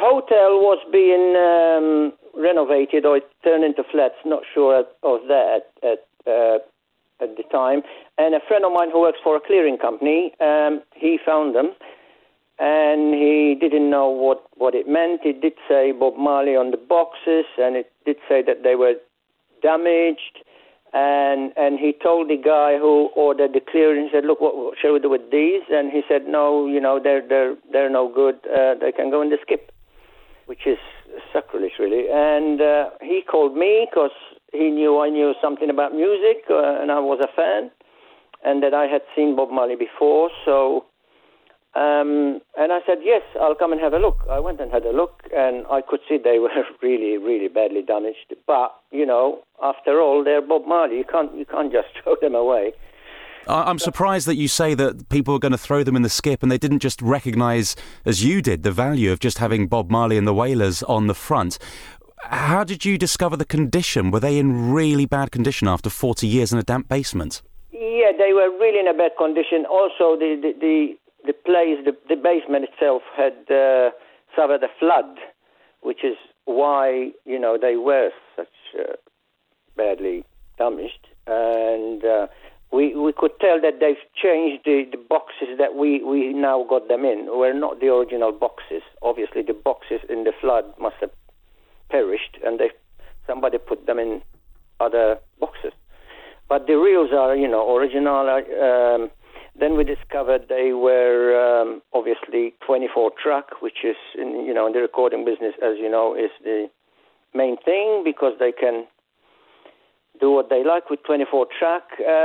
hotel was being renovated or turned into flats. Not sure of that at the time. And a friend of mine who works for a clearing company, he found them, and he didn't know what it meant. It did say Bob Marley on the boxes, and it did say that they were damaged. And he told the guy who ordered the clearing, he said, look, what shall we do with these? And he said, no, they're no good. They can go in the skip, which is sacrilege, really. And he called me because he knew I knew something about music, and I was a fan, and that I had seen Bob Marley before. So, and I said, yes, I'll come and have a look. I went and had a look, and I could see they were really, really badly damaged. But, after all, they're Bob Marley. You can't just throw them away. I'm surprised that you say that people were going to throw them in the skip and they didn't just recognise, as you did, the value of just having Bob Marley and the Wailers on the front. How did you discover the condition? Were they in really bad condition after 40 years in a damp basement? Yeah, they were really in a bad condition. Also, the place, the basement itself had suffered a flood, which is why, they were such badly damaged. And we could tell that they've changed the boxes that we now got them in. Were not the original boxes. Obviously, the boxes in the flood must have perished, and somebody put them in other boxes. But the reels are, original. Then we discovered they were obviously 24 track, which is, in the recording business, as you know, is the main thing because they can do what they like with 24 track.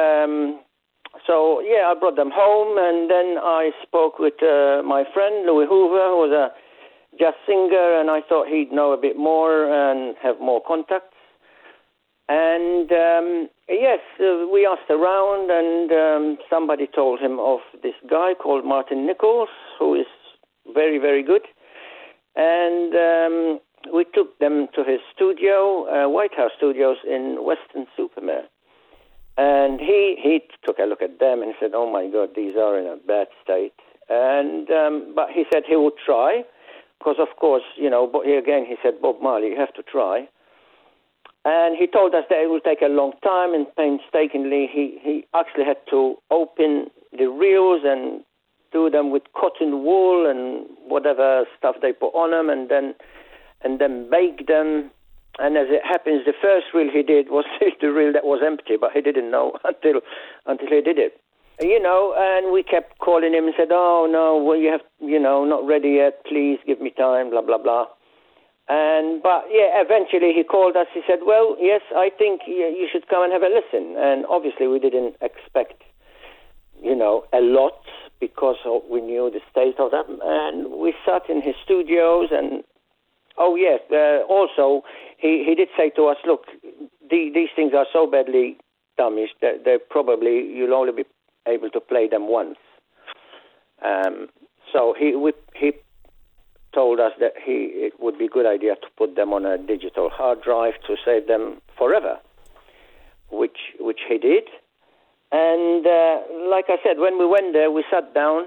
So, I brought them home, and then I spoke with my friend, Louis Hoover, who was a jazz singer, and I thought he'd know a bit more and have more contacts. And, we asked around, and somebody told him of this guy called Martin Nichols, who is very, very good. And we took them to his studio, White House Studios in Weston-super-Mare. And he took a look at them and said, oh, my God, these are in a bad state. And but he said he would try, because, of course, but again, he said, Bob Marley, you have to try. And he told us that it would take a long time, and painstakingly, he actually had to open the reels and do them with cotton wool and whatever stuff they put on them, and then bake them. And as it happens, the first reel he did was the reel that was empty, but he didn't know until he did it. And we kept calling him and said, oh, no, well, you have, not ready yet, please give me time, blah, blah, blah. But eventually he called us. He said, well, yes, I think you should come and have a listen. And obviously we didn't expect, a lot because we knew the state of them. And we sat in his studios and, also he did say to us, look, these things are so badly damaged that you'll only be able to play them once. So he told us that it would be a good idea to put them on a digital hard drive to save them forever, which he did. And like I said, when we went there, we sat down,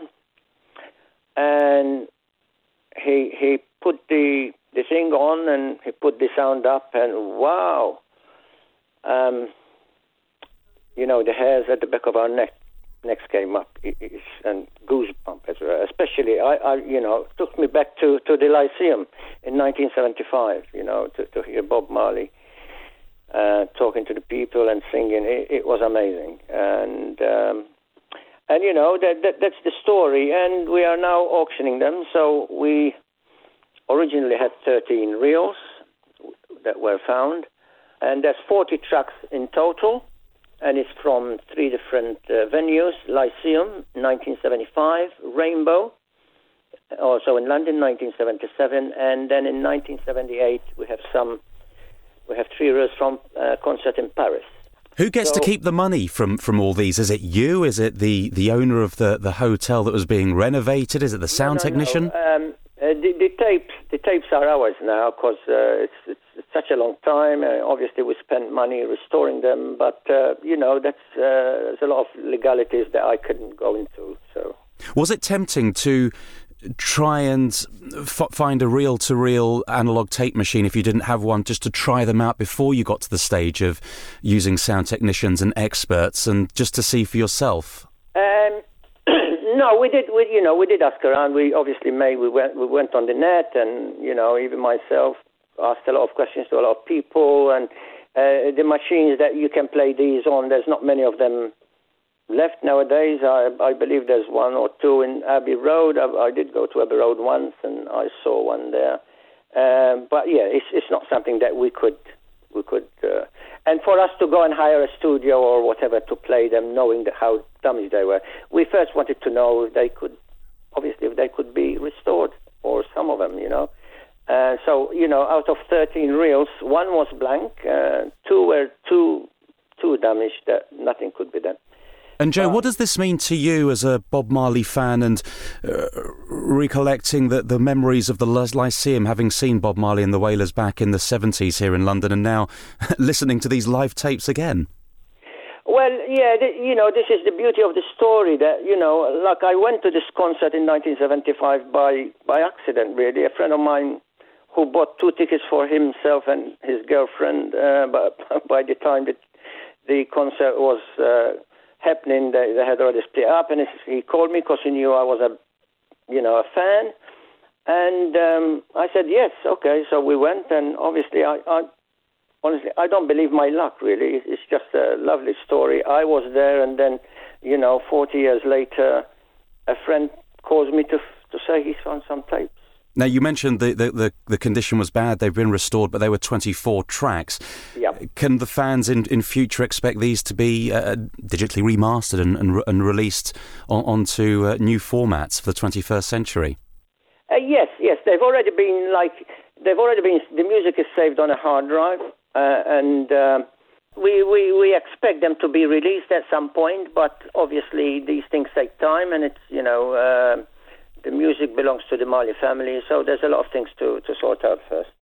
and he put the thing on, and he put the sound up, and wow, the hairs at the back of our necks came up, and goosebump as well. Especially, I took me back to the Lyceum in 1975, to hear Bob Marley talking to the people and singing. It was amazing, and that's the story. And we are now auctioning them. So we originally had 13 reels that were found, and there's 40 tracks in total. And it's from 3 different venues: Lyceum, 1975, Rainbow, also in London, 1977, and then in 1978 we have 3 reels from a concert in Paris. Who gets to keep the money from all these? Is it you? Is it the owner of the hotel that was being renovated? Is it the sound technician? No. The tapes are ours now because it's such a long time. Obviously, we spent money restoring them, but there's a lot of legalities that I couldn't go into. So, was it tempting to try and find a reel-to-reel analog tape machine if you didn't have one, just to try them out before you got to the stage of using sound technicians and experts, and just to see for yourself? No, we did. We did ask around. We obviously we went on the net, and even myself asked a lot of questions to a lot of people. And the machines that you can play these on, there's not many of them left nowadays. I believe there's one or two in Abbey Road. I did go to Abbey Road once, and I saw one there. But yeah, it's not something that we could. And for us to go and hire a studio or whatever to play them, knowing how damaged they were, we first wanted to know if they could be restored, or some of them, So, out of 13 reels, one was blank, two were too damaged that nothing could be done. And Joe, what does this mean to you as a Bob Marley fan, and recollecting the memories of the Lyceum, having seen Bob Marley and the Wailers back in the 70s here in London, and now listening to these live tapes again? Well, yeah, this is the beauty of the story, that, like I went to this concert in 1975 by accident, really. A friend of mine who bought 2 tickets for himself and his girlfriend, but by the time that the concert was happening, they had already split up, and he called me because he knew I was a fan, and I said yes, okay. So we went, and obviously, honestly, I don't believe my luck. Really, it's just a lovely story. I was there, and then 40 years later, a friend calls me to say he's found some tapes. Now, you mentioned the condition was bad. They've been restored, but they were 24 tracks. Yep. Can the fans in future expect these to be digitally remastered and released onto new formats for the 21st century? Yes. They've already been the music is saved on a hard drive, and we expect them to be released at some point. But obviously, these things take time, and it's the music belongs to the Marley family, so there's a lot of things to sort out first.